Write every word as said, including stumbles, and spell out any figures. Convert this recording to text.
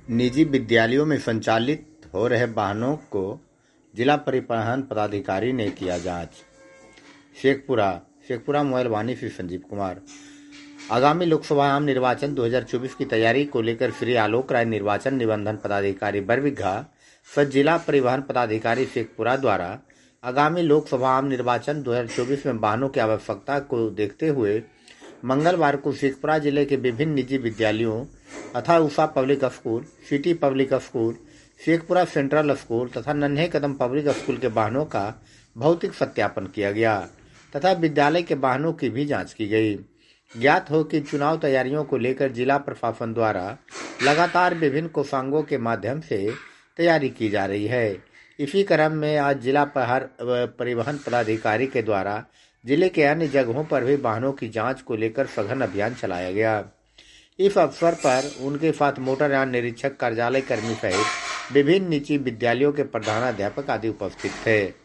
निजी विद्यालयों में संचालित हो रहे वाहनों को जिला परिवहन पदाधिकारी ने किया जांच। शेखपुरा शेखपुरा मोबाइल वाणी से संजीव कुमार। आगामी लोकसभा आम निर्वाचन दो हज़ार चौबीस की तैयारी को लेकर श्री आलोक राय निर्वाचन निबंधन पदाधिकारी बरबीघा सह जिला परिवहन पदाधिकारी शेखपुरा द्वारा आगामी लोकसभा आम निर्वाचन दो हज़ार चौबीस में वाहनों की आवश्यकता को देखते हुए मंगलवार को शेखपुरा जिले के विभिन्न निजी विद्यालयों तथा Usha public school, city public school, Sheikhpura central school तथा नन्हे कदम पब्लिक स्कूल के वाहनों का भौतिक सत्यापन किया गया तथा विद्यालय के वाहनों की भी जांच की गई। ज्ञात हो कि चुनाव तैयारियों को लेकर जिला प्रशासन द्वारा लगातार विभिन्न कोषांगों के माध्यम से तैयारी की जा रही है। इसी क्रम में आज जिला परिवहन पदाधिकारी के द्वारा जिले के अन्य जगहों पर भी वाहनों की जांच को लेकर सघन अभियान चलाया गया। इस अवसर पर उनके साथ मोटर यान निरीक्षक, कार्यालय कर्मी सहित विभिन्न निजी विद्यालयों के प्रधानाध्यापक आदि उपस्थित थे।